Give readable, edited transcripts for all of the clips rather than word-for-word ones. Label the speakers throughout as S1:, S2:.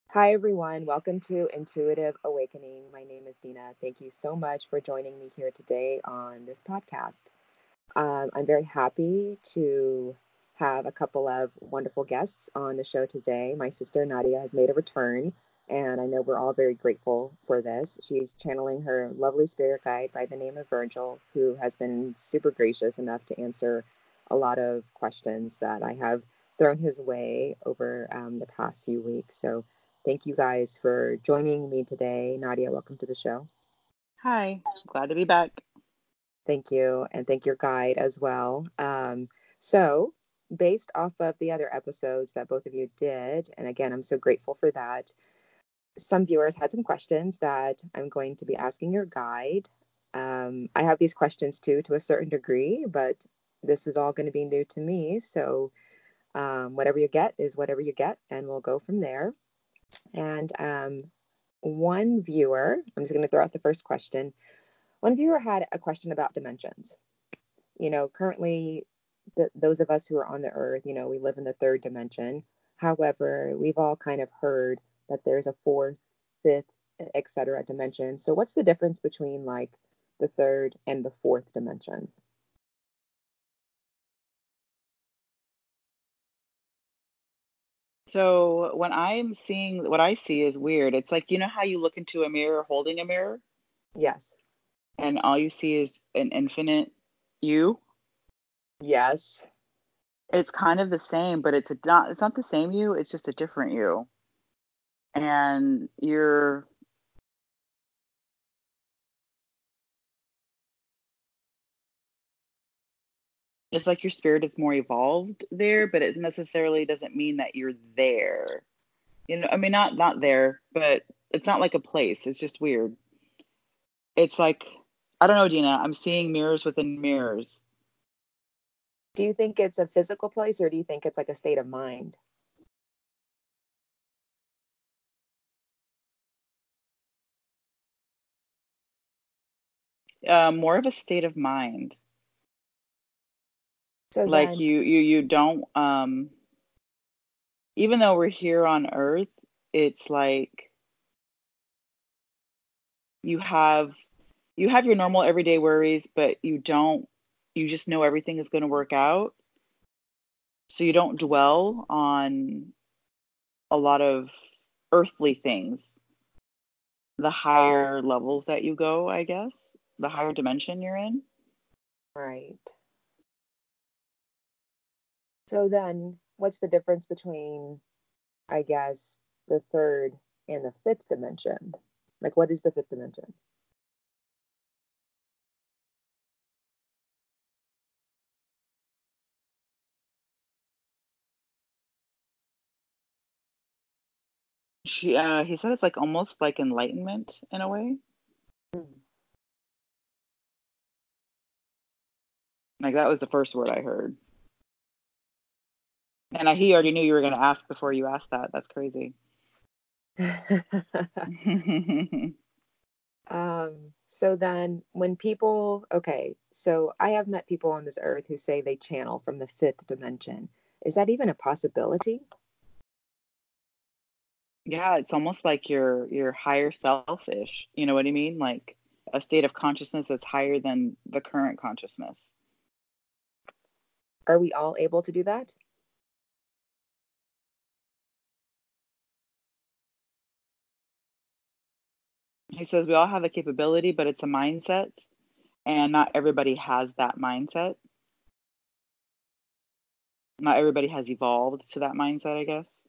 S1: Hi, everyone. Welcome to Intuitive Awakening. My name is Dina. Thank you so much for joining me here today on this podcast. I'm very happy to have a couple of wonderful guests on the show today. My sister Nadia has made a return, and I know we're all very grateful for this. She's channeling her lovely spirit guide by the name of Virgil, who has been super gracious enough to answer a lot of questions that I have thrown his way over the past few weeks. So, thank you guys for joining me today. Nadia, welcome to the show.
S2: Hi, glad to be back.
S1: Thank you, and thank your guide as well. So, based off of the other episodes that both of you did, and again, I'm so grateful for that, some viewers had some questions that I'm going to be asking your guide. I have these questions too, to a certain degree, but this is all going to be new to me. So, whatever you get is whatever you get, and we'll go from there. And one viewer, I'm just going to throw out the first question. One viewer had a question about dimensions. Currently, those of us who are on the earth, we live in the third dimension. However, we've all kind of heard that there's a fourth, fifth, etc. dimension. So, what's the difference between like the third and the fourth dimension?
S2: So when I'm seeing what I see is weird. It's like, you know how you look into a mirror holding a mirror
S1: Yes.
S2: and all you see is an infinite you?
S1: Yes.
S2: It's kind of the same, but it's not the same you, it's just a different you. And it's like your spirit is more evolved there, but it necessarily doesn't mean that you're there. I mean not there, but it's not like a place. It's just weird. It's like I don't know, Dina. I'm seeing mirrors within mirrors.
S1: Do you think it's a physical place or do you think it's like a state of mind?
S2: More of a state of mind.
S1: So
S2: Like
S1: then,
S2: you don't even though we're here on Earth, it's like you have you have your normal everyday worries, but you just know everything is going to work out. So you don't dwell on a lot of earthly things. The higher levels that you go, I guess, the higher dimension you're in.
S1: right. So then, what's the difference between, I guess, the third and the fifth dimension? Like, what is the fifth dimension?
S2: He said it's like almost like enlightenment in a way.
S1: Mm.
S2: Like that was the first word I heard. And he already knew you were going to ask before you asked that. That's crazy.
S1: So then when people, okay, so I have met people on this earth who say they channel from the fifth dimension. Is that even a possibility?
S2: Yeah, it's almost like your higher selfish. You know what I mean? Like a state of consciousness that's higher than the current consciousness.
S1: Are we all able to do that?
S2: He says we all have a capability, but it's a mindset, and not everybody has that mindset. Not everybody has evolved to that mindset, I guess.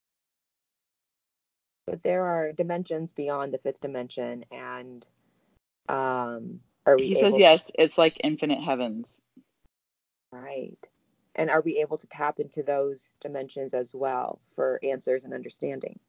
S1: But there are dimensions beyond the fifth dimension, and are we
S2: He says
S1: able to,
S2: yes, it's like infinite heavens.
S1: right? And are we able to tap into those dimensions as well for answers and understanding?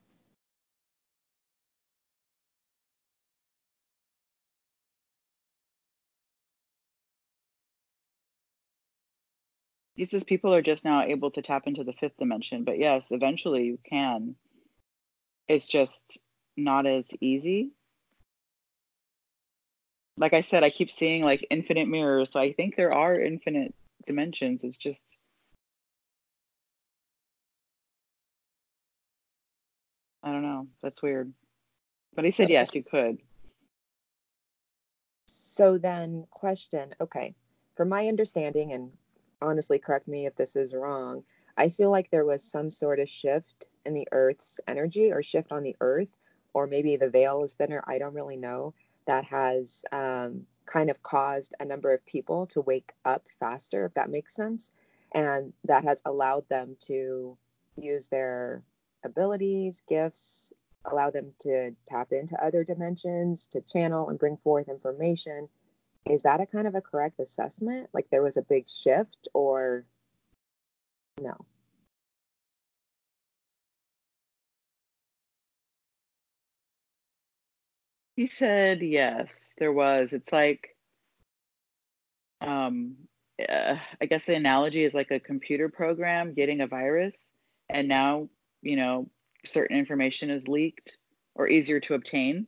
S2: He says people are just now able to tap into the fifth dimension, but yes, eventually you can. It's just not as easy. Like I said, I keep seeing like infinite mirrors, so I think there are infinite dimensions. It's just I don't know. That's weird. But he said
S1: Okay.
S2: yes, you could.
S1: So then, question, okay, from my understanding, and honestly, correct me if this is wrong, I feel like there was some sort of shift in the Earth's energy or shift on the Earth, or maybe the veil is thinner, I don't really know, that has kind of caused a number of people to wake up faster, if that makes sense. And that has allowed them to use their abilities, gifts, allow them to tap into other dimensions, to channel and bring forth information. Is that a kind of a correct assessment? Like there was a big shift or no?
S2: He said yes, there was. It's like, um, I guess the analogy is like a computer program getting a virus, and now, you know, certain information is leaked or easier to obtain.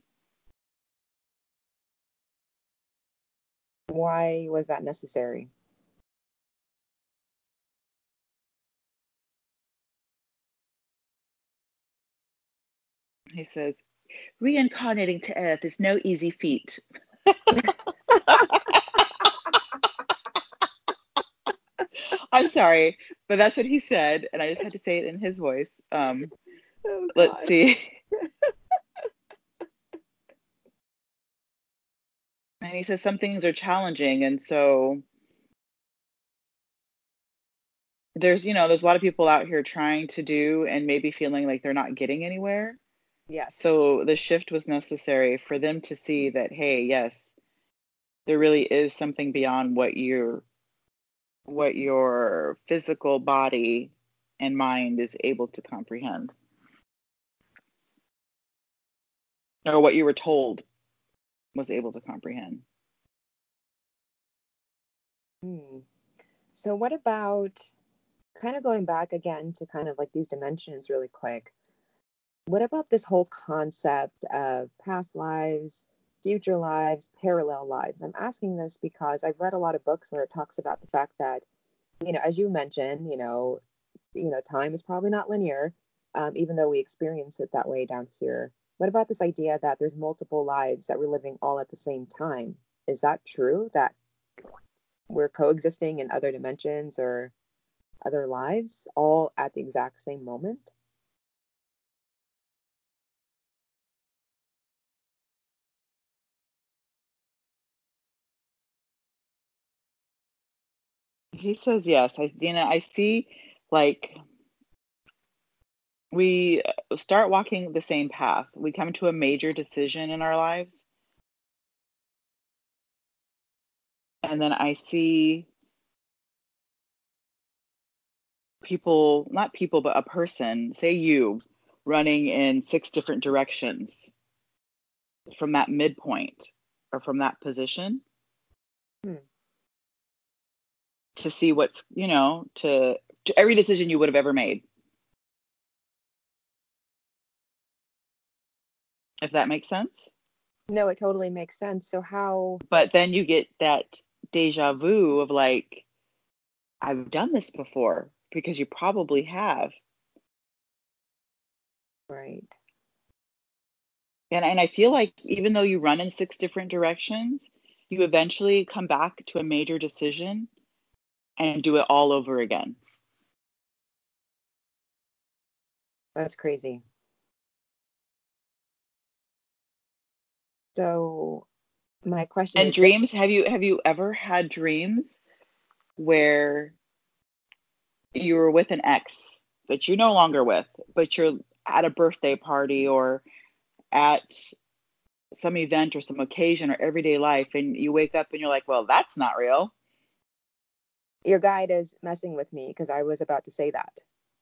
S1: Why was that necessary?
S2: He says, reincarnating to Earth is no easy feat. I'm sorry, but that's what he said, and I just had to say it in his voice.
S1: Oh
S2: Let's
S1: God.
S2: see. And he says some things are challenging, and so there's a lot of people out here trying to do and maybe feeling like they're not getting anywhere.
S1: Yes,
S2: So the shift was necessary for them to see that, hey, yes, there really is something beyond what your physical body and mind is able to comprehend, or what you were told was able to comprehend.
S1: hmm. So what about kind of going back again to kind of like these dimensions really quick? What about this whole concept of past lives, future lives, parallel lives? I'm asking this because I've read a lot of books where it talks about the fact that, as you mentioned, time is probably not linear, even though we experience it that way down here. What about this idea that there's multiple lives that we're living all at the same time? Is that true? That we're coexisting in other dimensions or other lives all at the exact same moment?
S2: He says yes. I see, like, we start walking the same path. We come to a major decision in our lives, and then I see people, not people, but a person, say you, running in six different directions from that midpoint or from that position
S1: Hmm.
S2: to see what's, to every decision you would have ever made, if that makes sense.
S1: No, it totally makes sense. So how,
S2: But then you get that deja vu of like, I've done this before, because you probably have.
S1: right?
S2: And I feel like even though you run in six different directions, you eventually come back to a major decision and do it all over again.
S1: That's crazy. So my question
S2: And
S1: is this,
S2: dreams, have you ever had dreams where you were with an ex that you're no longer with, but you're at a birthday party or at some event or some occasion or everyday life, and you wake up and you're like, well, that's not real.
S1: your guide is messing with me because I was about to say that.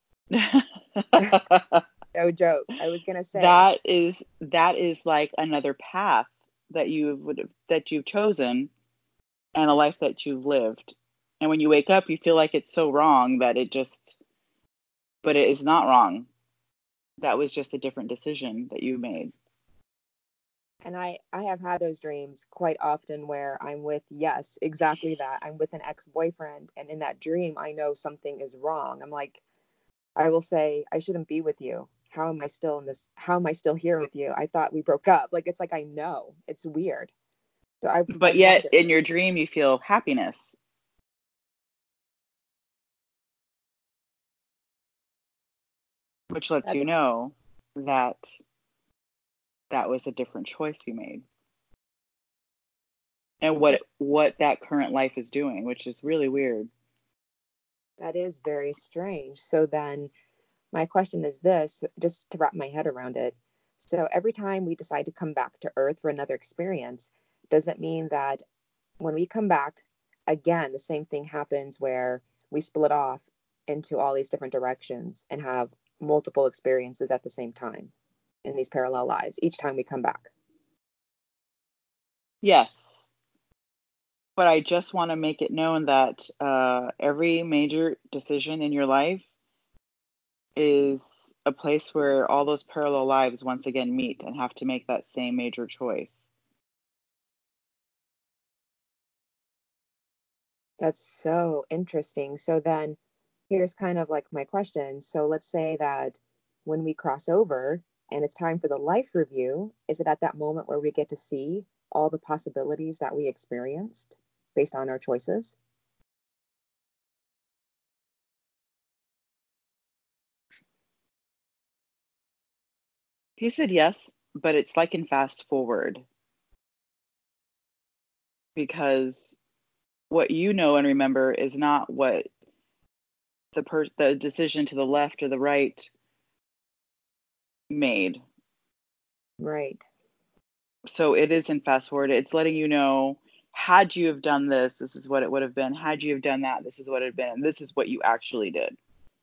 S1: No joke. I was gonna say,
S2: that is like another path that you've chosen, and a life that you've lived. And when you wake up, you feel like it's so wrong that but it is not wrong. That was just a different decision that you made.
S1: and I have had those dreams quite often where I'm with, yes, exactly that. I'm with an ex-boyfriend, and in that dream I know something is wrong. I'm like, I will say I shouldn't be with you. how am I still in this? How am I still here with you? I thought we broke up. Like, it's like, I know it's weird. So
S2: But
S1: I've
S2: yet
S1: wondered.
S2: in your dream, you feel happiness, which lets you
S1: That's
S2: know that that was a different choice you made and
S1: so
S2: what that current life is doing, which is really weird.
S1: that is very strange. So then my question is this, just to wrap my head around it. So every time we decide to come back to Earth for another experience, does it mean that when we come back again, the same thing happens where we split off into all these different directions and have multiple experiences at the same time in these parallel lives each time we come back?
S2: Yes, but I just want to make it known that every major decision in your life is a place where all those parallel lives once again meet and have to make that same major choice.
S1: That's so interesting. So then here's kind of like my question. So let's say that when we cross over and it's time for the life review, is it at that moment where we get to see all the possibilities that we experienced based on our choices?
S2: He said yes, but it's like in fast forward because what you know and remember is not what the decision to the left or the right made.
S1: Right.
S2: So it is in fast forward. It's letting you know, had you have done this, this is what it would have been. Had you have done that, this is what it had been. This is what you actually did.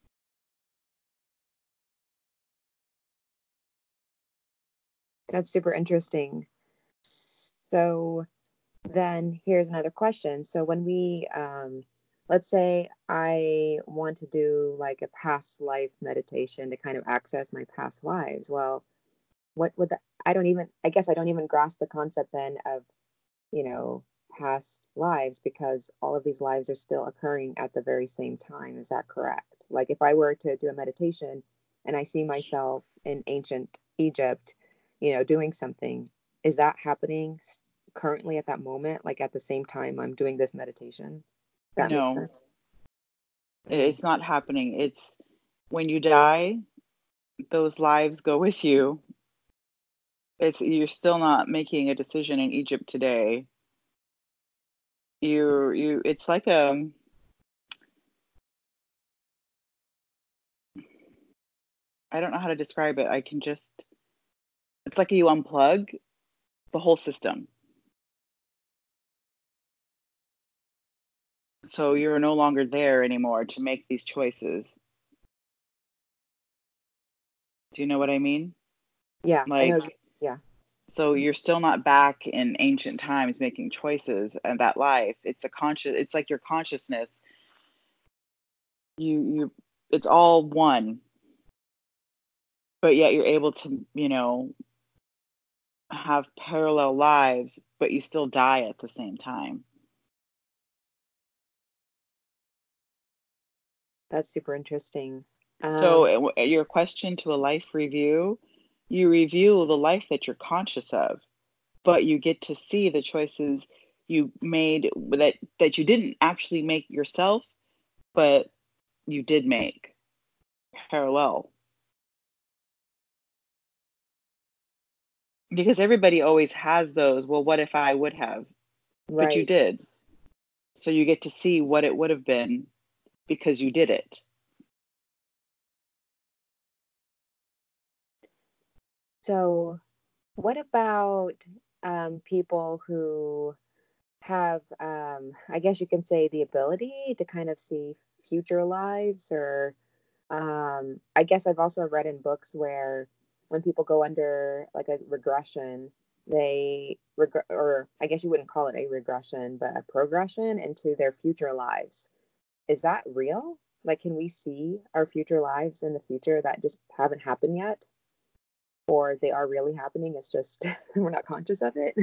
S1: That's super interesting. So then here's another question. So when we, let's say I want to do like a past life meditation to kind of access my past lives. Well, what would that, I don't even, I guess I don't even grasp the concept then of, you know, past lives because all of these lives are still occurring at the very same time. Is that correct? Like if I were to do a meditation and I see myself in ancient Egypt, doing something, is that happening currently at that moment, like at the same time I'm doing this meditation? That makes
S2: No,
S1: sense. Mm.
S2: it's not happening. It's when you die, those lives go with you. You're still not making a decision in Egypt today. It's like I don't know how to describe it. It's like you unplug the whole system. So you're no longer there anymore to make these choices. Do you know what I mean?
S1: Yeah, I know.
S2: Like,
S1: Yeah,
S2: so you're still not back in ancient times making choices and that life. It's like your consciousness. You it's all one, but yet you're able to, have parallel lives, but you still die at the same time.
S1: that's super interesting.
S2: So,
S1: Um,
S2: your question to a life review, you review the life that you're conscious of, but you get to see the choices you made that you didn't actually make yourself, but you did make parallel. Because everybody always has those, well, what if I would have? But you
S1: right.
S2: did. So you get to see what it would have been because you did it.
S1: So, what about people who have, I guess you can say, the ability to kind of see future lives? Or I guess I've also read in books where when people go under like a regression, or I guess you wouldn't call it a regression, but a progression into their future lives. Is that real? Like, can we see our future lives in the future that just haven't happened yet? Or they are really happening? It's just we're not conscious of it.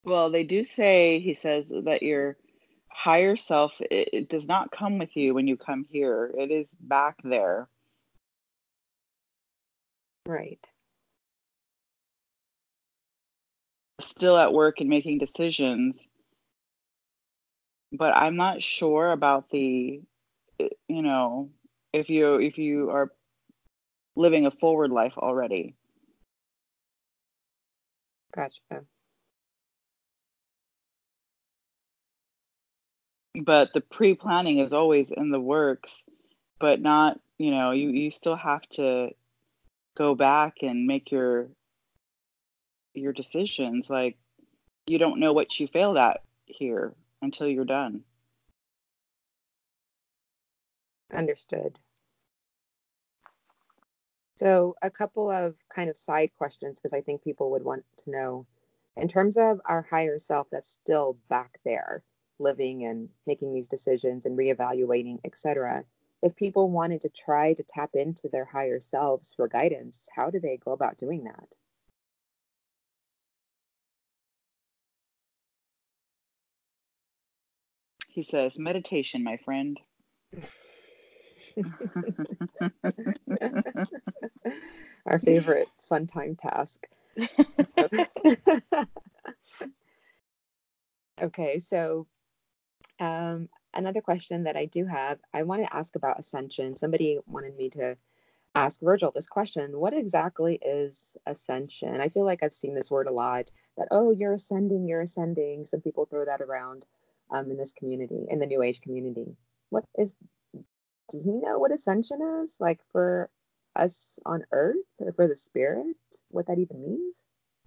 S2: Well, they do say, he says that your higher self, it does not come with you when you come here. It is back there,
S1: Right.
S2: still at work and making decisions. But I'm not sure about you know, if you are living a forward life already.
S1: Gotcha.
S2: But the pre-planning is always in the works, but not, you still have to go back and make your decisions. Like, you don't know what you failed at here until you're done.
S1: Understood. So, a couple of kind of side questions because I think people would want to know in terms of our higher self that's still back there, living and making these decisions and reevaluating, etc. If people wanted to try to tap into their higher selves for guidance, how do they go about doing that?
S2: He says, meditation, my friend.
S1: Our favorite fun time task. Okay, so another question that I do have, I want to ask about ascension. Somebody wanted me to ask Virgil this question. What exactly is ascension? I feel like I've seen this word a lot that, oh, you're ascending, you're ascending. Some people throw that around in this community, in the New Age community. Does he know what ascension is? Like for us on Earth or for the spirit? What that even means?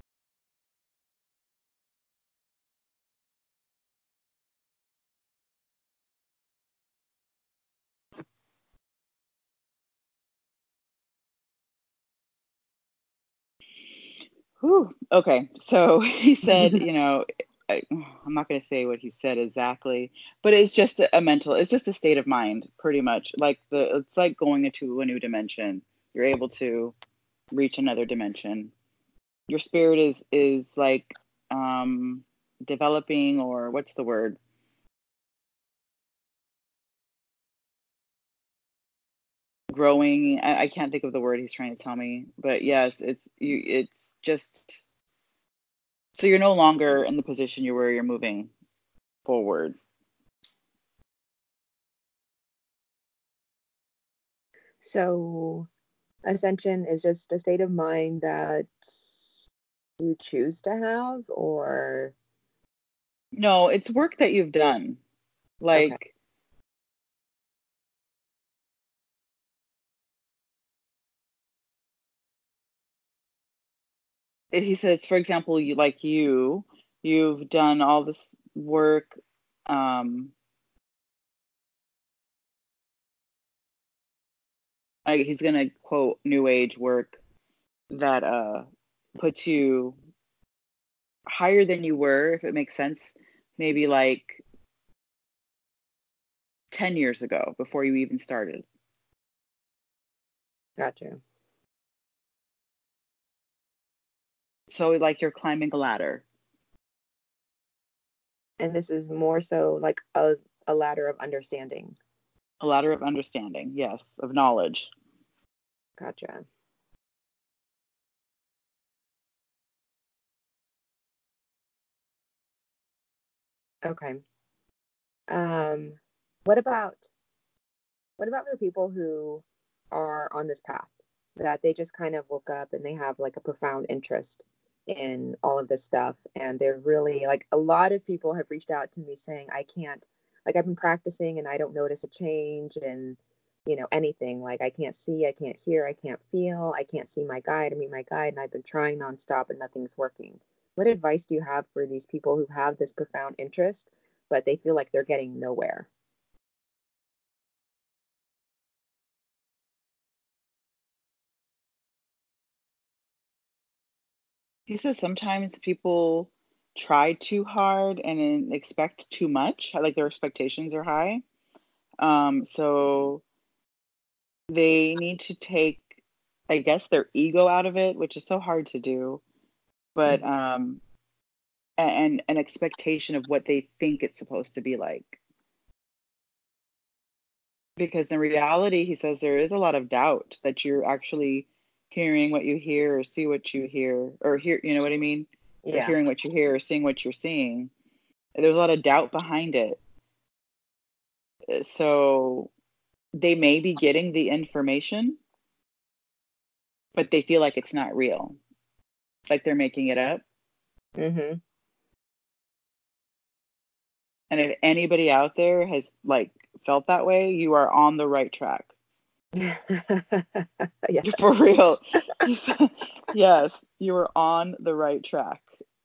S2: Whew. Okay, so he said, I'm not going to say what he said exactly, but it's just it's just a state of mind, pretty much. It's like going into a new dimension. You're able to reach another dimension. Your spirit is like developing, or what's the word? Growing. I can't think of the word he's trying to tell me, but yes, it's just so you're no longer in the position you were. You're moving forward.
S1: So, ascension is just a state of mind that you choose to have, or
S2: No, it's work that you've done.
S1: okay,
S2: Like, he says, for example, you've done all this work. Um, he's gonna quote New Age work that puts you higher than you were, if it makes sense, maybe like 10 years ago before you even started.
S1: gotcha.
S2: So, like, you're climbing a ladder,
S1: And this is more so like a ladder of understanding.
S2: a ladder of understanding, yes, of knowledge.
S1: Gotcha. Okay. Um, what about what about the people who are on this path that they just kind of woke up and they have like a profound interest in all of this stuff and they're really like a lot of people have reached out to me saying I can't like I've been practicing and I don't notice a change and anything like I can't see, I can't hear, I can't feel, I can't see my guide, I mean my guide and I've been trying nonstop and nothing's working. What advice do you have for these people who have this profound interest but they feel like they're getting nowhere?
S2: He says sometimes people try too hard and then expect too much, like their expectations are high. So they need to take, I guess, their ego out of it, which is so hard to do. But
S1: Mhm.
S2: and an expectation of what they think it's supposed to be like. Because in reality, he says there is a lot of doubt that you're actually hearing what you hear or see what you hear or hear, you know what I mean? Or
S1: Yeah.
S2: hearing what you hear or seeing what you're seeing. There's a lot of doubt behind it. So they may be getting the information, but they feel like it's not real. Like they're making it up.
S1: Mm-hmm.
S2: And if anybody out there has like felt that way, you are on the right track.
S1: Yeah.
S2: For real. Yes, you are on the right track.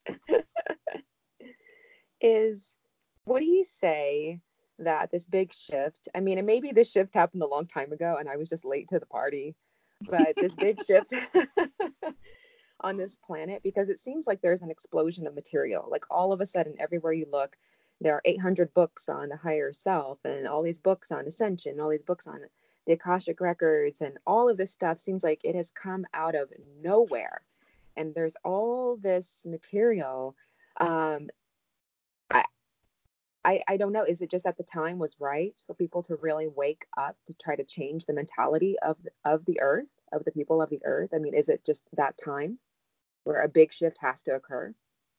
S1: Is would he say that this big shift, I mean, and maybe this shift happened a long time ago and I was just late to the party, but this big shift on this planet, because it seems like there's an explosion of material. Like all of a sudden, everywhere you look, there are 800 books on the higher self and all these books on ascension, all these books on the Akashic records, and all of this stuff seems like it has come out of nowhere. And there's all this material. Um, I, I don't know. Is it just at the time was right for people to really wake up to try to change the mentality of the earth, of the people of the earth? I mean, is it just that time where a big shift has to occur?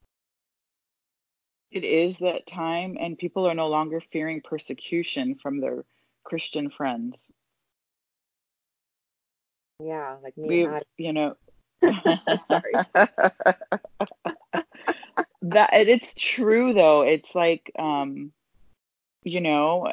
S2: It is that time, and people are no longer fearing persecution from their Christian friends.
S1: Yeah, like me and
S2: We've,
S1: Maddie.
S2: you know,
S1: Sorry.
S2: that it's true though. It's like, you know,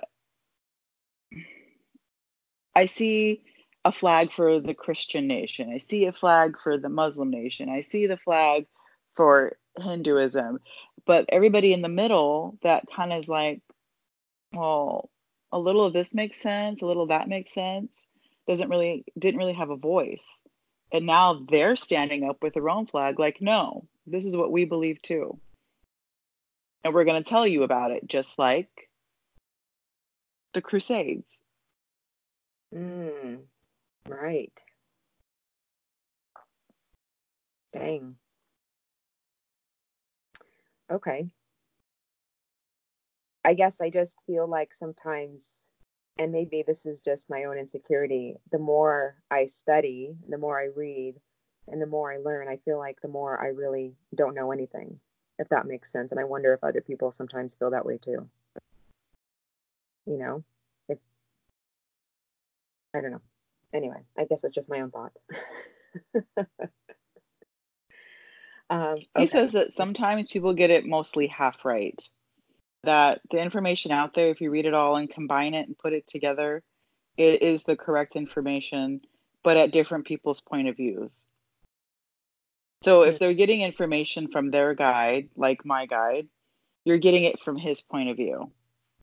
S2: I see a flag for the Christian nation. I see a flag for the Muslim nation. I see the flag for Hinduism. But everybody in the middle that kind of is like, well, a little of this makes sense, a little of that makes sense, didn't really have a voice. And now they're standing up with their own flag, like, no, this is what we believe too. And we're going to tell you about it, just like the Crusades.
S1: Mm, right. Dang. Okay. I guess I just feel like sometimes, and maybe this is just my own insecurity, the more I study, the more I read, and the more I learn, I feel like the more I really don't know anything, if that makes sense. And I wonder if other people sometimes feel that way too. You know? If I don't know. Anyway, I guess it's just my own thought.
S2: He
S1: Okay.
S2: says that sometimes people get it mostly half right, that the information out there, if you read it all and combine it and put it together, it is the correct information, but at different people's point of views. So
S1: Mm,
S2: if they're getting information from their guide, like my guide, you're getting it from his point of view.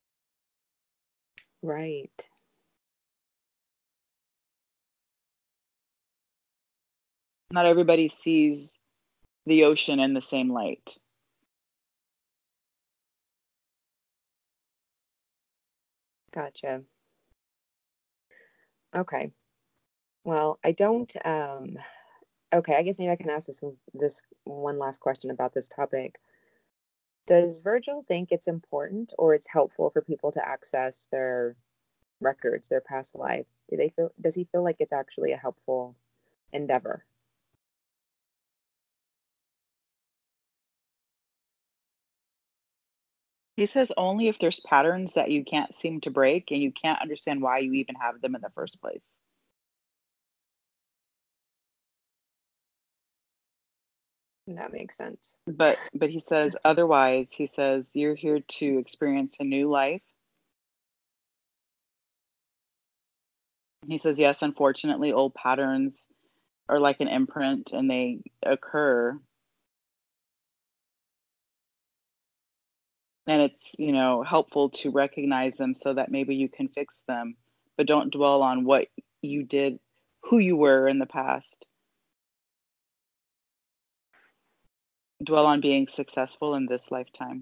S1: right.
S2: Not everybody sees the ocean in the same light.
S1: Gotcha. Okay. Well, I don't okay, I guess maybe I can ask this one last question about this topic. Does Virgil think it's important or it's helpful for people to access their records, their past life? Does he feel like it's actually a helpful endeavor?
S2: He says only if there's patterns that you can't seem to break and you can't understand why you even have them in the first place.
S1: That makes sense.
S2: But he says otherwise, he says you're here to experience a new life. He says yes, unfortunately old patterns are like an imprint and they occur, and it's, helpful to recognize them so that maybe you can fix them, but don't dwell on what you did, who you were in the past. Dwell on being successful in this lifetime.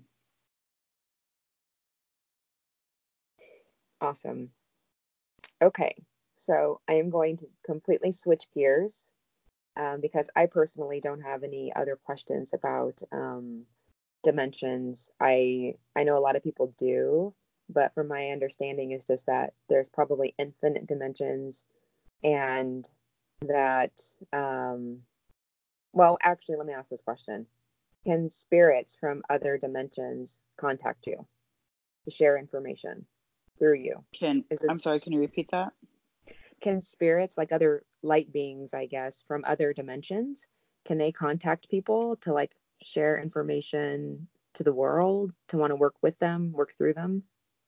S1: Awesome. Okay. So I am going to completely switch gears because I personally don't have any other questions about dimensions. I know a lot of people do, but from my understanding is just that there's probably infinite dimensions, and that well, actually, let me ask this question. Can spirits from other dimensions contact you to share information through you? Is
S2: I'm
S1: this
S2: sorry, can you repeat that?
S1: Can spirits, like other light beings, I guess, from other dimensions, can they contact people to like share information to the world, to want to work with them, work through them?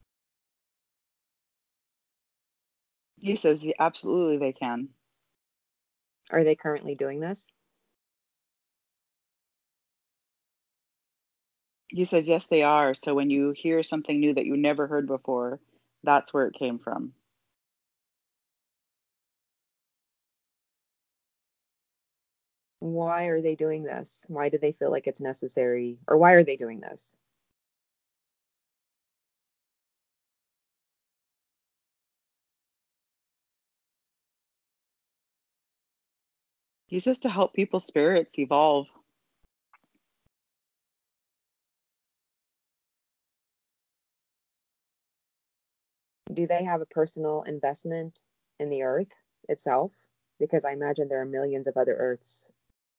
S2: He says, "Yeah, absolutely they can."
S1: Are they currently doing this?
S2: He says, yes, they are. So when you hear something new that you never heard before, that's where it came from.
S1: Why are they doing this? Why do they feel like it's necessary? Or why are they doing this?
S2: He says to help people's spirits evolve.
S1: Do they have a personal investment in the earth itself? Because I imagine there are millions of other earths.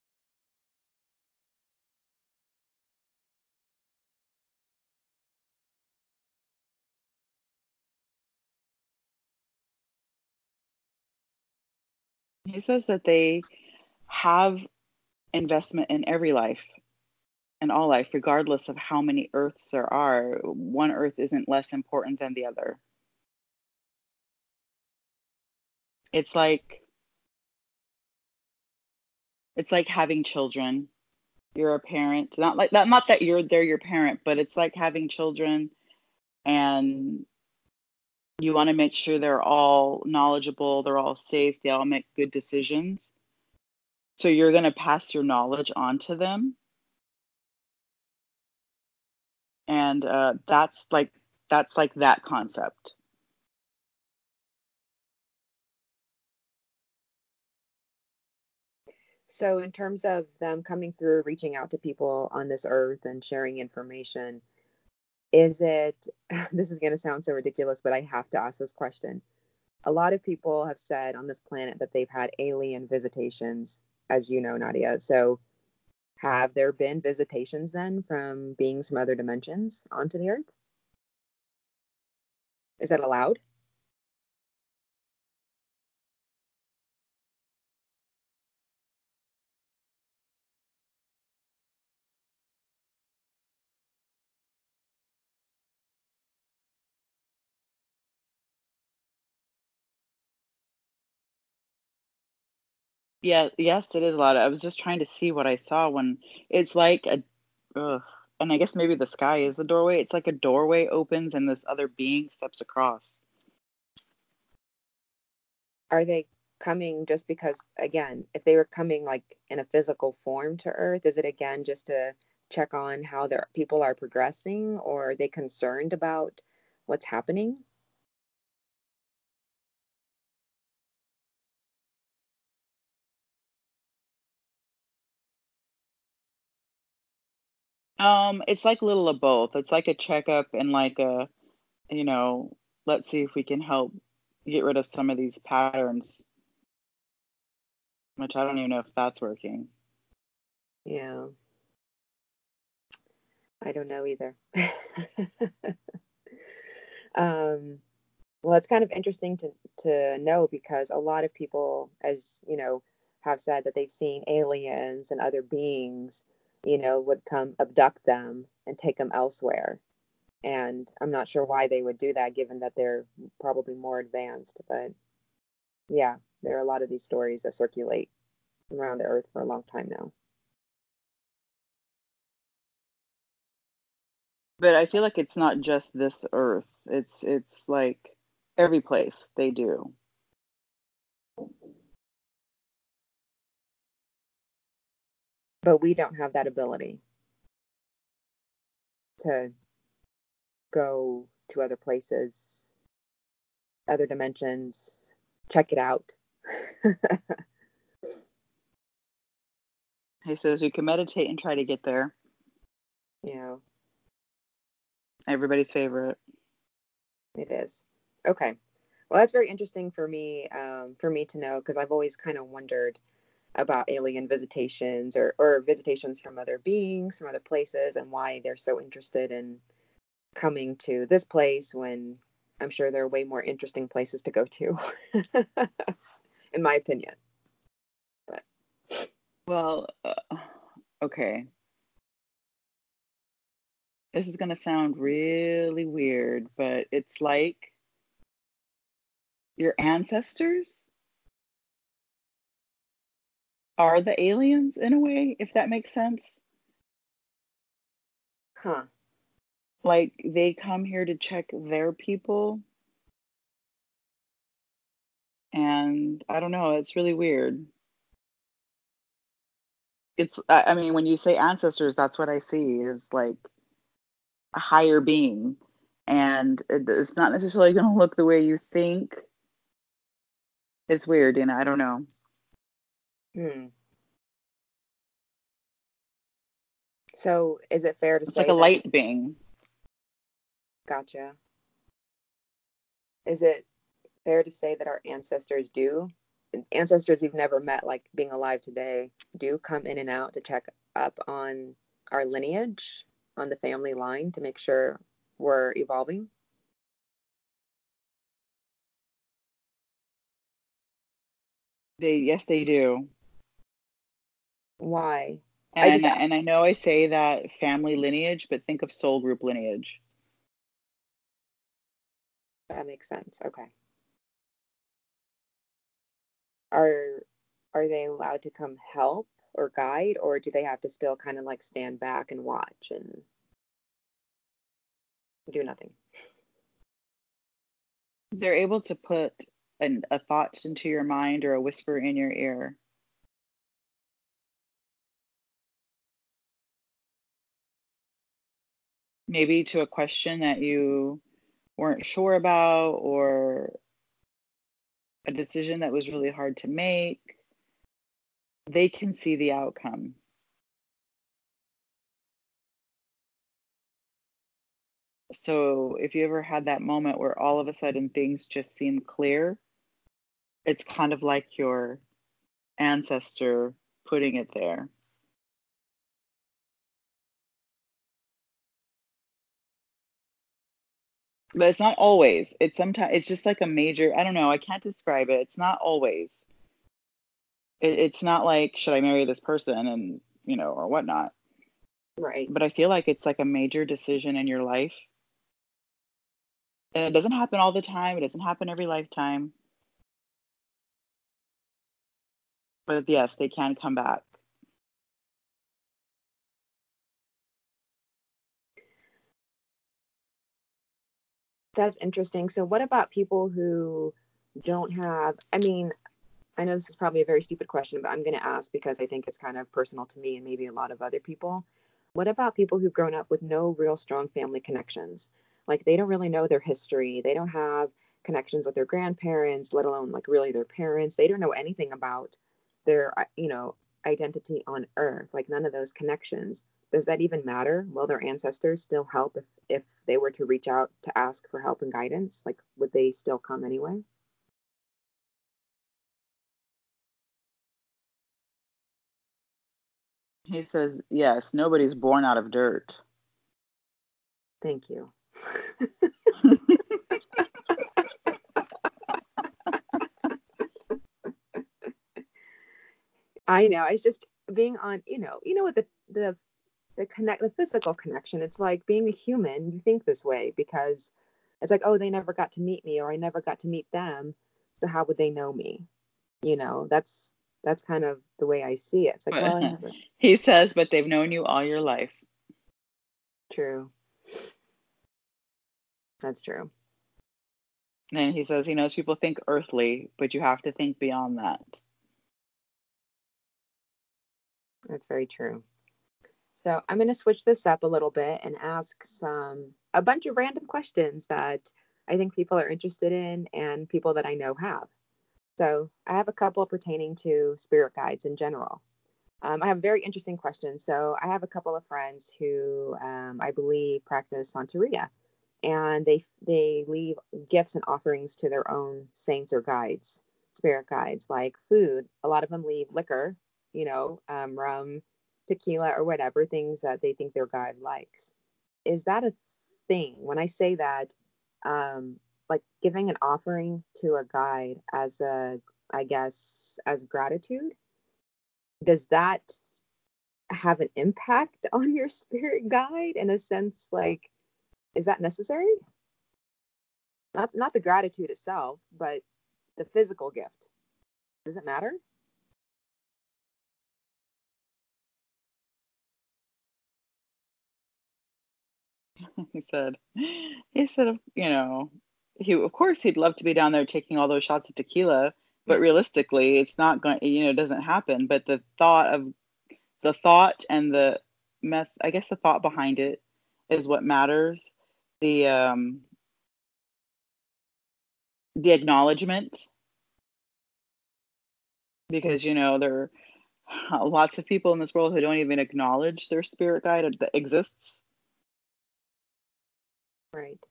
S2: He says that they have investment in every life and all life, regardless of how many earths there are. One earth isn't less important than the other. It's like it's like having children. You're a parent. Not like that, not that they're your parent, but it's like having children, and you want to make sure they're all knowledgeable, they're all safe, they all make good decisions. So you're going to pass your knowledge on to them. And that's like that concept.
S1: So, in terms of them coming through, reaching out to people on this earth and sharing information, is it, this is going to sound so ridiculous, but I have to ask this question. A lot of people have said on this planet that they've had alien visitations, as you know, Nadia. So, have there been visitations then from beings from other dimensions onto the earth? Is that allowed?
S2: Yeah, yes, it is a lot. I was just trying to see what I saw when it's like a, ugh, and I guess maybe the sky is a doorway. It's like a doorway opens and this other being steps across.
S1: Are they coming just because, again, if they were coming like in a physical form to earth, is it again just to check on how their people are progressing, or are they concerned about what's happening?
S2: It's like a little of both. It's like a checkup and like a, you know, let's see if we can help get rid of some of these patterns, which I don't even know if that's working.
S1: Yeah, I don't know either. um, well, it's kind of interesting to know, because a lot of people, as you know, have said that they've seen aliens and other beings, would come abduct them and take them elsewhere. And I'm not sure why they would do that, given that they're probably more advanced. But yeah, there are a lot of these stories that circulate around the earth for a long time now.
S2: But I feel like it's not just this earth. It's like every place they do.
S1: But we don't have that ability to go to other places, other dimensions, check it out.
S2: He says you can meditate and try to get there.
S1: Yeah,
S2: Everybody's favorite.
S1: it is. Okay. Well, that's very interesting for me to know because I've always kind of wondered about alien visitations or visitations from other beings from other places and why they're so interested in coming to this place when I'm sure there are way more interesting places to go to, in my opinion. But
S2: Well, okay. This is going to sound really weird, but it's like your ancestors are the aliens in a way, if that makes sense.
S1: huh.
S2: Like they come here to check their people, and I don't know, it's really weird. I mean, when you say ancestors, that's what I see is like a higher being. And it's not necessarily going to look the way you think. It's weird, I don't know.
S1: Hmm. So is it fair to
S2: It's like
S1: say
S2: a
S1: that
S2: light being.
S1: gotcha? Is it fair to say that our ancestors we've never met, like being alive today, do come in and out to check up on our lineage, on the family line to make sure we're evolving?
S2: Yes, they do.
S1: Why? I
S2: And
S1: just
S2: and I know I say that family lineage, but think of soul group lineage.
S1: that makes sense. Okay. Are are they allowed to come help or guide, or do they have to still kind of like stand back and watch and do nothing?
S2: They're able to put a thought into your mind or a whisper in your ear. Maybe to a question that you weren't sure about or a decision that was really hard to make. They can see the outcome. So if you ever had that moment where all of a sudden things just seem clear, it's kind of like your ancestor putting it there. But it's not always. It's sometimes it's just like a major, I don't know, I can't describe it. It's not always. It's not like should I marry this person and, or whatnot.
S1: Right.
S2: But I feel like it's like a major decision in your life. And it doesn't happen all the time. It doesn't happen every lifetime. But yes, they can come back.
S1: That's interesting. So what about people who don't have, I mean, I know this is probably a very stupid question, but I'm going to ask because I think it's kind of personal to me and maybe a lot of other people. What about people who've grown up with no real strong family connections? Like they don't really know their history. They don't have connections with their grandparents, let alone like really their parents. They don't know anything about their, identity on earth, like none of those connections. Does that even matter? Will their ancestors still help if they were to reach out to ask for help and guidance? Like, would they still come anyway?
S2: He says, yes, nobody's born out of dirt.
S1: Thank you. I know. It's just being on, with the physical connection. It's like being a human. You think this way because it's like, oh, they never got to meet me, or I never got to meet them. So how would they know me? That's kind of the way I see it. It's like,
S2: But
S1: well, I never.
S2: he says, but they've known you all your life.
S1: True. That's true.
S2: And he says he knows people think earthly, but you have to think beyond that.
S1: That's very true. So I'm going to switch this up a little bit and ask a bunch of random questions that I think people are interested in and people that I know have. So I have a couple pertaining to spirit guides in general. I have a very interesting question. So I have a couple of friends who I believe practice Santeria, and they leave gifts and offerings to their own saints or guides, spirit guides, like food. A lot of them leave liquor, rum, tequila, or whatever things that they think their guide likes. Is that a thing? When I say that, um, like giving an offering to a guide as a, I guess, as gratitude, does that have an impact on your spirit guide in a sense? Like, is that necessary? Not the gratitude itself, but the physical gift. Does it matter?
S2: He said, he said, he of course he'd love to be down there taking all those shots of tequila, but realistically, it's not going, it doesn't happen. But the thought and the I guess the thought behind it is what matters. The um, the acknowledgement, because there are lots of people in this world who don't even acknowledge their spirit guide that exists.
S1: Right.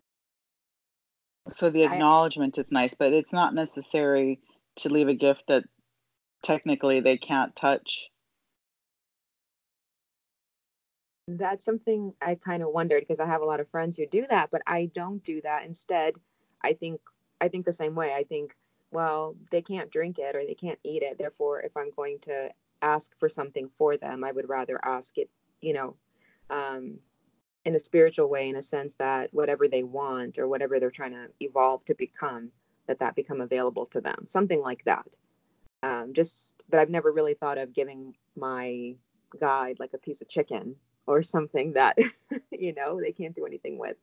S2: So the
S1: I
S2: acknowledgement is nice, but it's not necessary to leave a gift that technically they can't touch.
S1: That's something I kind of wondered because I have a lot of friends who do that, but I don't do that. Instead, I think I think the same way. I think, well, they can't drink it or they can't eat it. Therefore, if I'm going to ask for something for them, I would rather ask it, you know, um, in a spiritual way, in a sense that whatever they want or whatever they're trying to evolve to become, that become available to them. Something like that. But I've never really thought of giving my guide like a piece of chicken or something that they can't do anything with,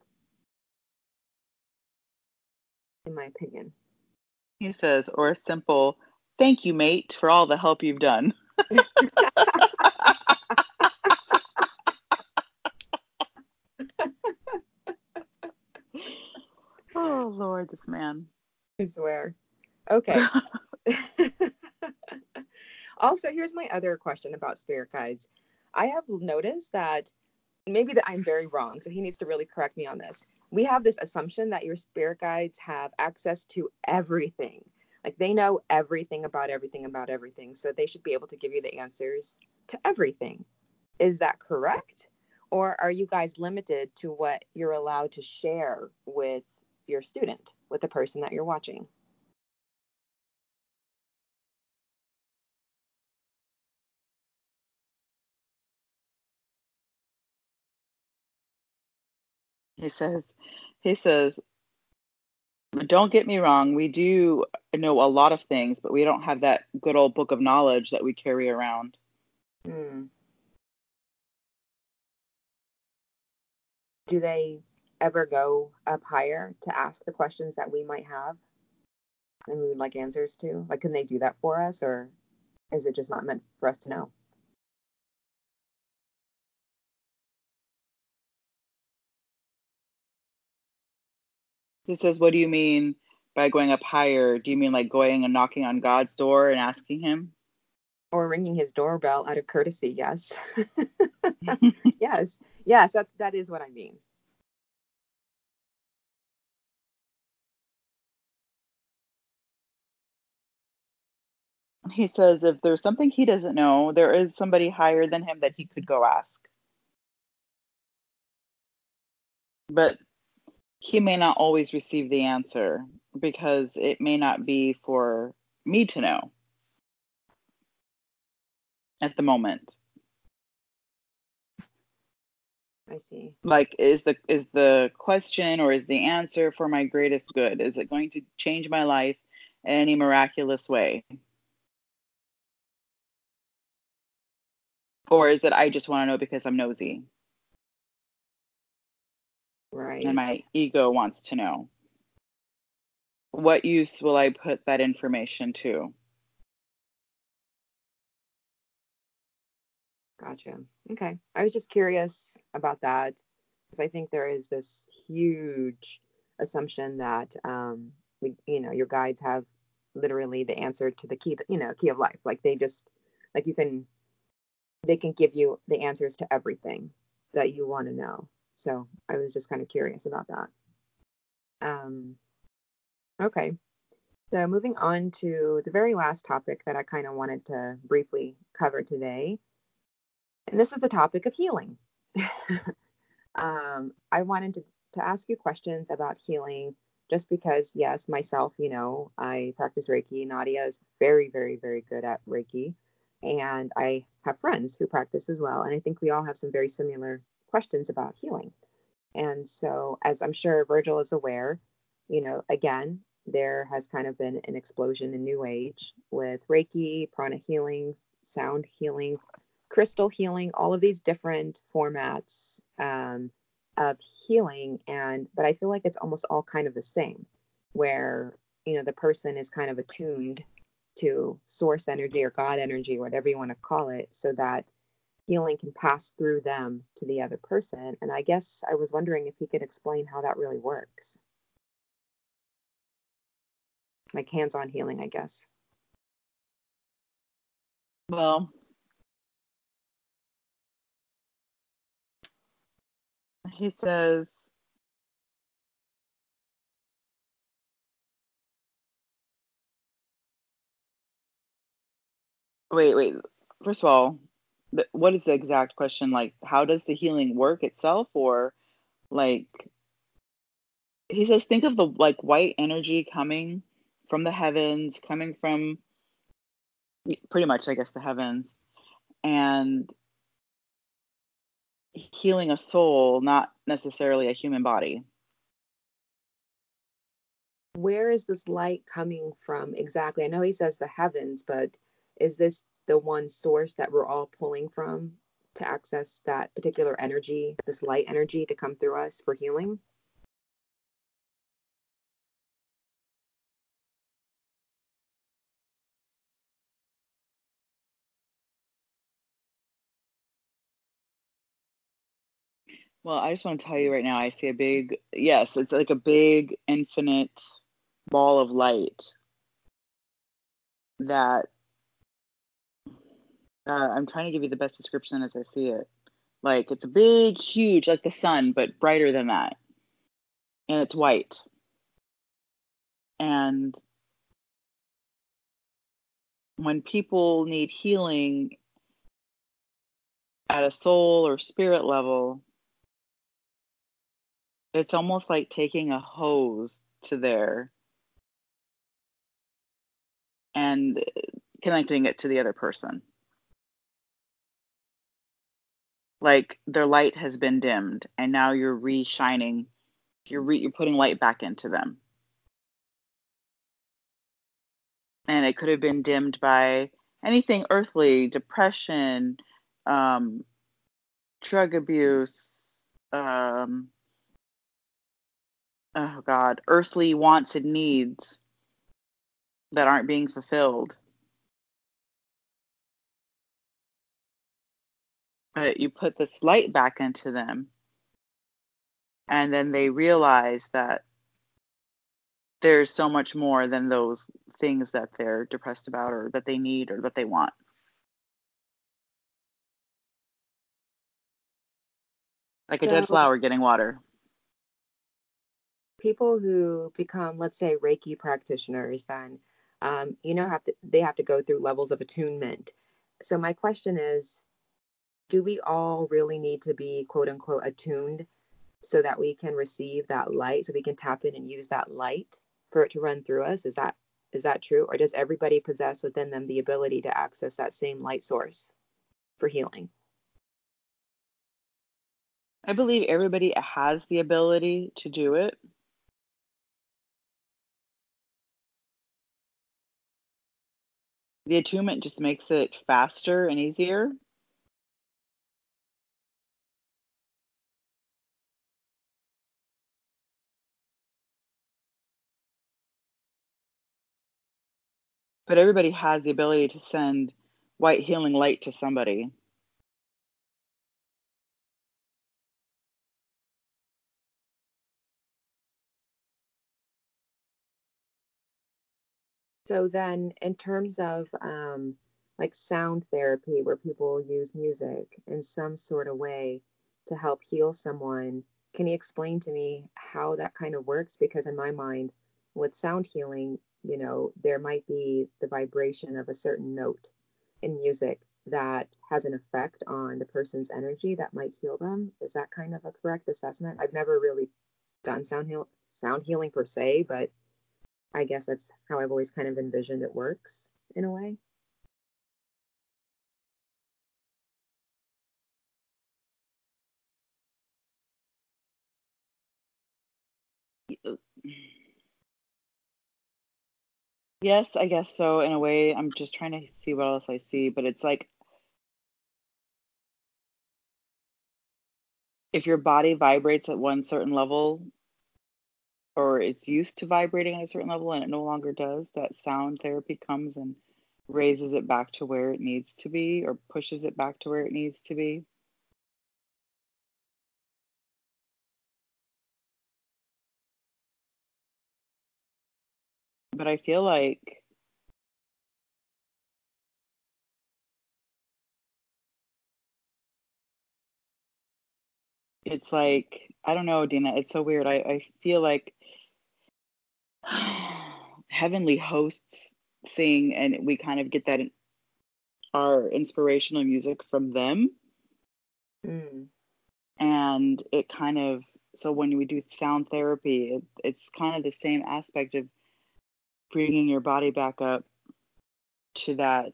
S1: in my opinion.
S2: He says, or a simple "Thank you, mate, for all the help you've done." Oh Lord, this man.
S1: I swear. Okay. Also, here's my other question about spirit guides. I have noticed that maybe that I'm very wrong, so he needs to really correct me on this. We have this assumption that your spirit guides have access to everything. Like they know everything about everything, so they should be able to give you the answers to everything. Is that correct? Or are you guys limited to what you're allowed to share with your student, with the person that you're watching?
S2: He says, he says, don't get me wrong, we do know a lot of things, but we don't have that good old book of knowledge that we carry around.
S1: Hmm. Do they ever go up higher to ask the questions that we might have and we would like answers to? Like, can they do that for us, or is it just not meant for us to know?
S2: He says, what do you mean by going up higher? Do you mean like going and knocking on God's door and asking him?
S1: Or ringing his doorbell out of courtesy? Yes. Yes. Yes, that is what I mean.
S2: He says if there's something he doesn't know, there is somebody higher than him that he could go ask. But he may not always receive the answer because it may not be for me to know at the moment.
S1: I see.
S2: Like is the question or is the answer for my greatest good? Is it going to change my life in any miraculous way? Or is it I just want to know because I'm nosy and
S1: Right.
S2: my ego wants to know? What use will I put that information to?
S1: Gotcha. Okay. I was just curious about that because I think there is this huge assumption that your guides have literally the answer to the key, key of life. Like they just, like you can. they can give you the answers to everything that you want to know. So I was just kind of curious about that. Um, okay. So moving on to the very last topic that I kind of wanted to briefly cover today. And this is the topic of healing. I wanted to ask you questions about healing just because, yes, myself, I practice Reiki. Nadia is very, very, very good at Reiki. And I have friends who practice as well. And I think we all have some very similar questions about healing. And so, as I'm sure Virgil is aware, again, there has kind of been an explosion in New Age with Reiki, prana healing, sound healing, crystal healing, all of these different formats of healing. But I feel like it's almost all kind of the same, where, the person is kind of attuned to source energy or God energy, whatever you want to call it, so that healing can pass through them to the other person. And I guess I was wondering if he could explain how that really works. Like hands-on healing, I guess.
S2: Well, he says, wait. First of all, what is the exact question? Like, how does the healing work itself? Or like, he says, think of the like white energy coming from the heavens, coming from pretty much, I guess, the heavens, and healing a soul, not necessarily a human body.
S1: Where is this light coming from exactly? I know he says the heavens, but is this the one source that we're all pulling from to access that particular energy, this light energy to come through us for healing?
S2: Well, I just want to tell you right now, I see a big, yes, it's like a big infinite ball of light that I'm trying to give you the best description as I see it. Like it's a big, huge, like the sun, but brighter than that. And it's white. And when people need healing at a soul or spirit level, it's almost like taking a hose to there and connecting it to the other person. Like their light has been dimmed and now you're re-shining, you're putting light back into them. And it could have been dimmed by anything earthly, depression, um, drug abuse, um, oh God, earthly wants and needs that aren't being fulfilled. But you put this light back into them, and then they realize that there's so much more than those things that they're depressed about or that they need or that they want. Like a dead
S1: So
S2: flower getting water.
S1: people who become, let's say, Reiki practitioners, then they have to go through levels of attunement. So my question is, do we all really need to be quote unquote attuned so that we can receive that light, so we can tap in and use that light for it to run through us? Is that true, or does everybody possess within them the ability to access that same light source for healing?
S2: I believe everybody has the ability to do it. The attunement just makes it faster and easier. But everybody has the ability to send white healing light to somebody.
S1: So then, in terms of like sound therapy where people use music in some sort of way to help heal someone. Can you explain to me how that kind of works? Because in my mind, with sound healing, there might be the vibration of a certain note in music that has an effect on the person's energy that might heal them. Is that kind of a correct assessment? I've never really done sound healing per se, but I guess that's how I've always kind of envisioned it works in a way.
S2: Yes, I guess so. In a way, I'm just trying to see what else I see, but it's like if your body vibrates at one certain level, or it's used to vibrating at a certain level and it no longer does, that sound therapy comes and raises it back to where it needs to be or pushes it back to where it needs to be. But I feel like it's like, I don't know, Dina, it's so weird. I feel like heavenly hosts sing and we kind of get that in our inspirational music from them.
S1: Mm,
S2: And it kind of, so when we do sound therapy, it's kind of the same aspect of bringing your body back up to that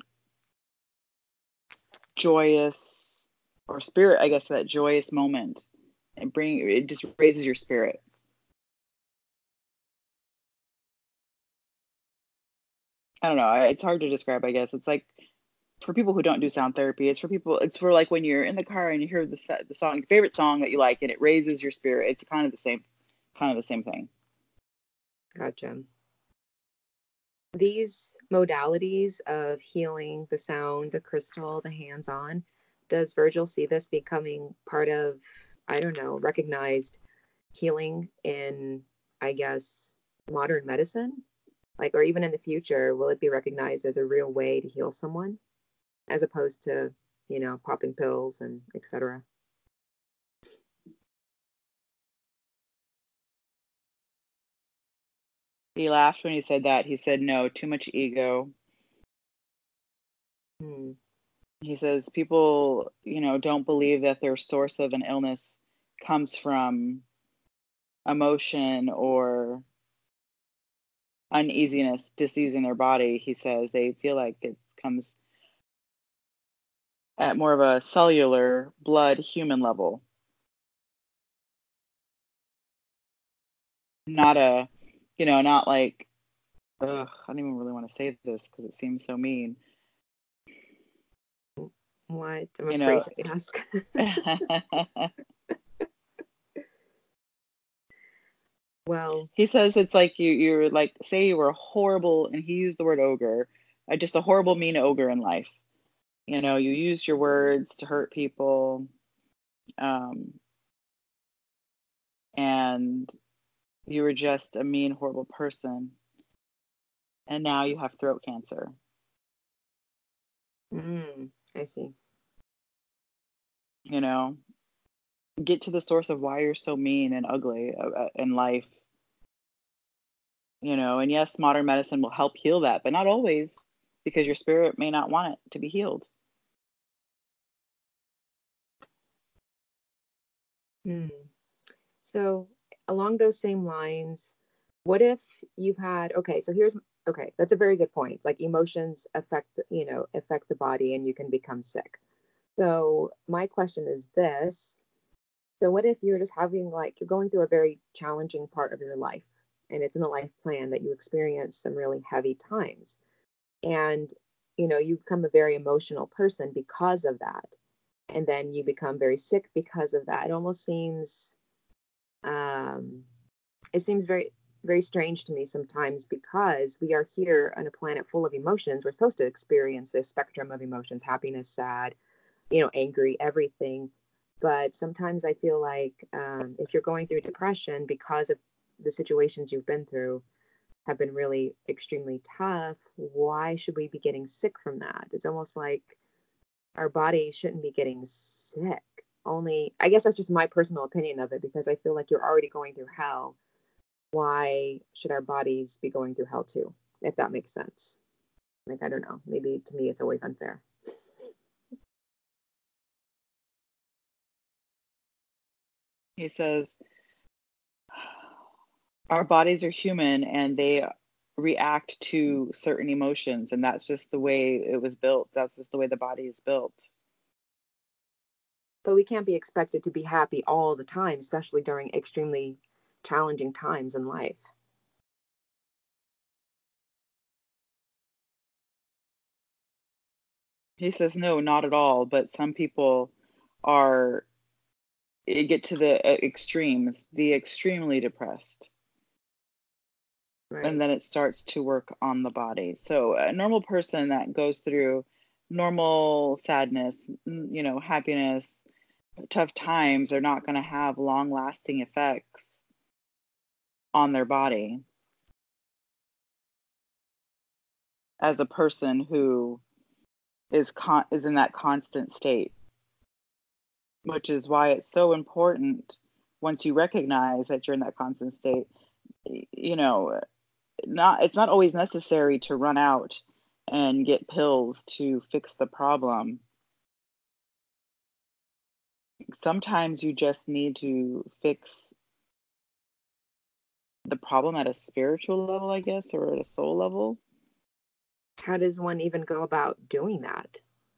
S2: joyous or spirit, I guess, that joyous moment and bring it just raises your spirit. I don't know. It's hard to describe, I guess. It's like for people who don't do sound therapy, it's for people, it's for like when you're in the car and you hear the song, your favorite song that you like, and it raises your spirit. It's kind of the same thing.
S1: gotcha. These modalities of healing, the sound, the crystal, the hands on, does Virgil see this becoming part of, I don't know, recognized healing in, I guess, modern medicine? Like, or even in the future, will it be recognized as a real way to heal someone as opposed to, popping pills and etc.?
S2: He laughed when he said that. He said, no, too much ego.
S1: Hmm.
S2: He says people, don't believe that their source of an illness comes from emotion or uneasiness diseasing their body. He says they feel like it comes at more of a cellular blood human level, not a, not like, ugh, I don't even really want to say this because it seems so mean.
S1: What? I'm
S2: You
S1: afraid
S2: know,
S1: to ask. Well,
S2: he says it's like you're like, say you were horrible, and he used the word ogre, just a horrible, mean ogre in life. You used your words to hurt people, um, and you were just a mean, horrible person, and now you have throat cancer.
S1: I see.
S2: You know, get to the source of why you're so mean and ugly in life. And yes, modern medicine will help heal that, but not always, because your spirit may not want it to be healed.
S1: Hmm. So, along those same lines, what if you've had, okay, so here's, okay, that's a very good point. Like emotions affect the body and you can become sick. So, my question is this. So, what if you're just having, like, you're going through a very challenging part of your life and it's in the life plan that you experience some really heavy times and, you become a very emotional person because of that. And then you become very sick because of that. It almost seems, um, it seems very very strange to me sometimes because we are here on a planet full of emotions. We're supposed to experience this spectrum of emotions: happiness, sad, angry, everything. But sometimes I feel like if you're going through depression because of the situations you've been through, have been really extremely tough, why should we be getting sick from that? It's almost like our bodies shouldn't be getting sick. Only, I guess that's just my personal opinion of it, because I feel like you're already going through hell. Why should our bodies be going through hell too? If that makes sense. Like, I don't know. Maybe to me, it's always unfair.
S2: He says, our bodies are human and they react to certain emotions, and that's just the way it was built. That's just the way the body is built.
S1: But we can't be expected to be happy all the time, especially during extremely challenging times in life.
S2: He says, no, not at all. But some people are, get to the extremes, the extremely depressed.
S1: Right.
S2: And then it starts to work on the body. So a normal person that goes through normal sadness, happiness, tough times are not going to have long lasting effects on their body as a person who is in that constant state, which is why it's so important once you recognize that you're in that constant state, you know, it's not always necessary to run out and get pills to fix the problem. Sometimes you just need to fix the problem at a spiritual level, I guess, or at a soul level.
S1: How does one even go about doing that?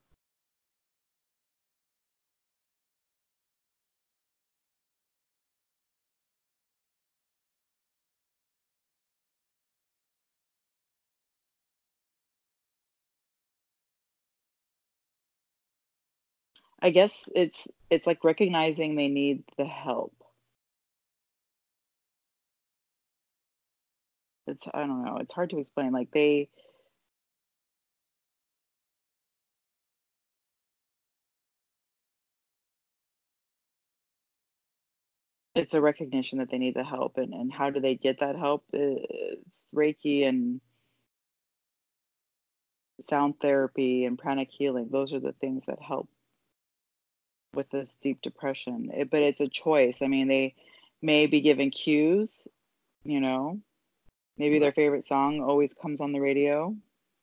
S2: I guess it's like recognizing they need the help. It's I don't know, it's hard to explain. Like it's a recognition that they need the help, and how do they get that help? It's Reiki and sound therapy and pranic healing. Those are the things that help with this deep depression. But it's a choice. I mean, they may be given cues, you know, maybe their favorite song always comes on the radio.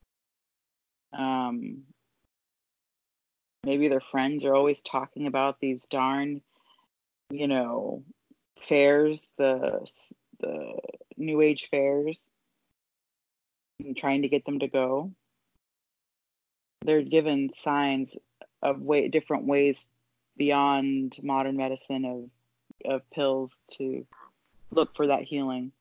S2: Um, Maybe their friends are always talking about these darn, you know, fairs, the new age fairs, and trying to get them to go. They're given signs of different ways beyond modern medicine of pills to look for that healing.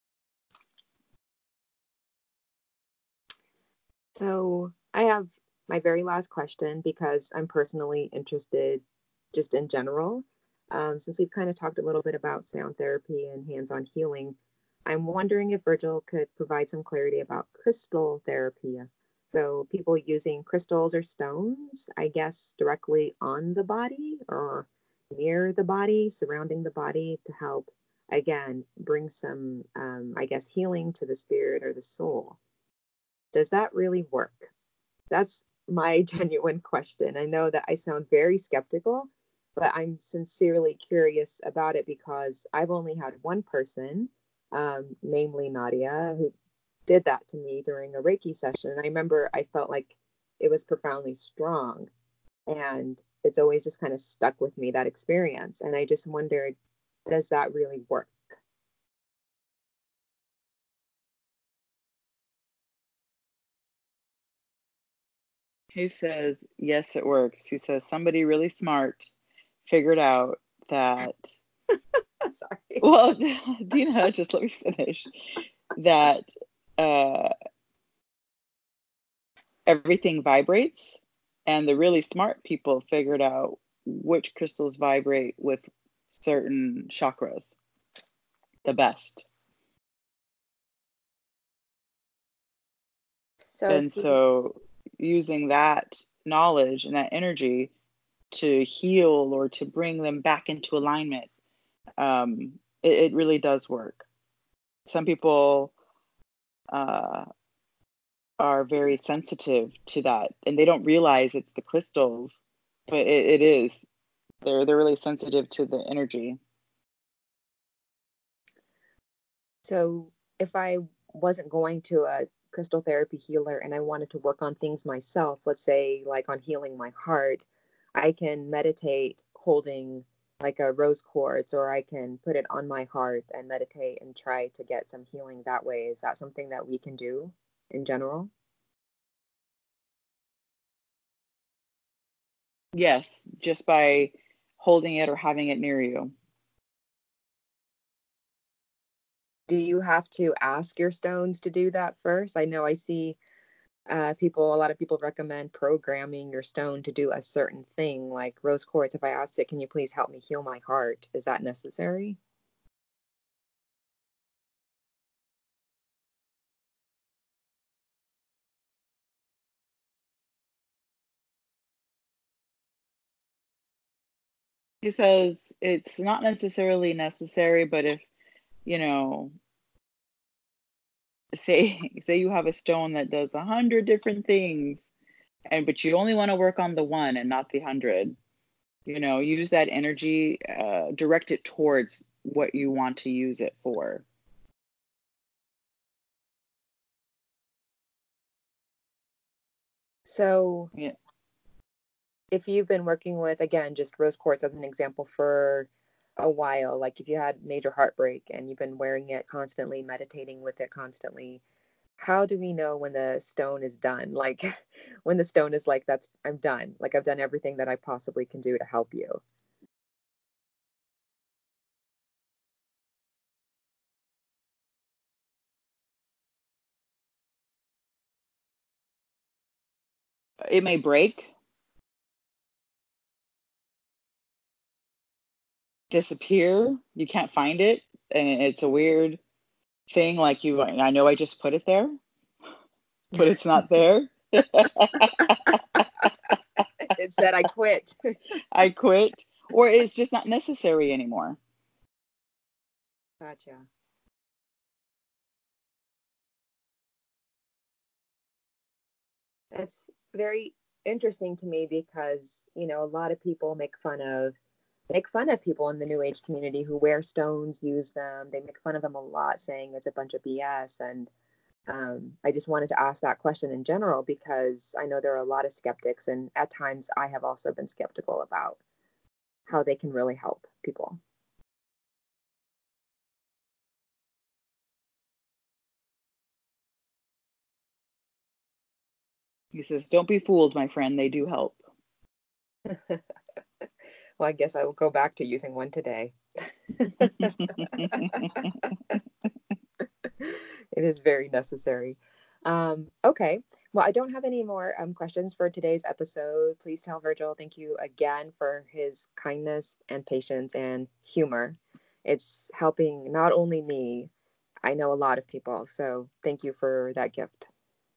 S1: So I have my very last question, because I'm personally interested just in general. Since we've kind of talked a little bit about sound therapy and hands on healing, I'm wondering if Virgil could provide some clarity about crystal therapy. So, people using crystals or stones, I guess, directly on the body or near the body, surrounding the body to help, again, bring some, I guess, healing to the spirit or the soul. Does that really work? That's my genuine question. I know that I sound very skeptical, but I'm sincerely curious about it, because I've only had one person, namely Nadia, who did that to me during a Reiki session. And I remember I felt like it was profoundly strong. And it's always just kind of stuck with me, that experience. And I just wondered, does that really work?
S2: He says, yes, it works. He says, somebody really smart figured out that,
S1: Sorry.
S2: well, Dina, just let me finish, that uh, everything vibrates, and the really smart people figured out which crystals vibrate with certain chakras the best.
S1: So
S2: And so using that knowledge and that energy to heal or to bring them back into alignment, it really does work. Some people uh, are very sensitive to that, and they don't realize it's the crystals, but it is. They're really sensitive to the energy.
S1: So if I wasn't going to a crystal therapy healer and I wanted to work on things myself, let's say like on healing my heart, I can meditate holding like a rose quartz, or I can put it on my heart and meditate and try to get some healing that way. Is that something that we can do in general?
S2: Yes, just by holding it or having it near you.
S1: Do you have to ask your stones to do that first? I know I see a lot of people recommend programming your stone to do a certain thing, like rose quartz. If I asked it, can you please help me heal my heart? Is that necessary?
S2: He says it's not necessarily necessary, but if, you know, say you have a stone that does 100 different things, and but you only want to work on the one and not the 100, use that energy, direct it towards what you want to use it for.
S1: So,
S2: Yeah.
S1: if you've been working with, again, just rose quartz as an example for a while, like if you had major heartbreak and you've been wearing it constantly, meditating with it constantly, how do we know when the stone is done? Like when the stone is like, that's, I'm done. Like I've done everything that I possibly can do to help you.
S2: It may break, disappear, you can't find it, and it's a weird thing, like, I know I just put it there, but it's not there.
S1: It said, I quit.
S2: I quit, or it's just not necessary anymore.
S1: Gotcha. That's very interesting to me because, a lot of people make fun of people in the new age community who wear stones, use them. They make fun of them a lot, saying it's a bunch of BS. And I just wanted to ask that question in general because I know there are a lot of skeptics, and at times I have also been skeptical about how they can really help people.
S2: He says, don't be fooled, my friend, they do help.
S1: Well, I guess I will go back to using one today. It is very necessary. Okay. Well, I don't have any more questions for today's episode. Please tell Virgil thank you again for his kindness and patience and humor. It's helping not only me, I know a lot of people. So thank you for that gift.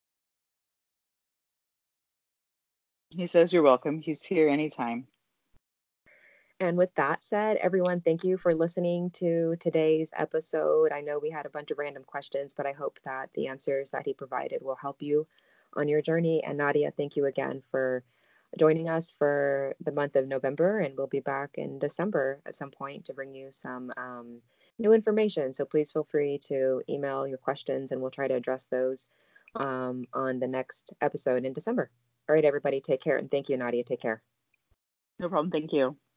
S2: He says you're welcome. He's here anytime.
S1: And with that said, everyone, thank you for listening to today's episode. I know we had a bunch of random questions, but I hope that the answers that he provided will help you on your journey. And Nadia, thank you again for joining us for the month of November. And we'll be back in December at some point to bring you some new information. So please feel free to email your questions and we'll try to address those on the next episode in December. All right, everybody, take care. And thank you, Nadia. Take care.
S2: No problem. Thank you.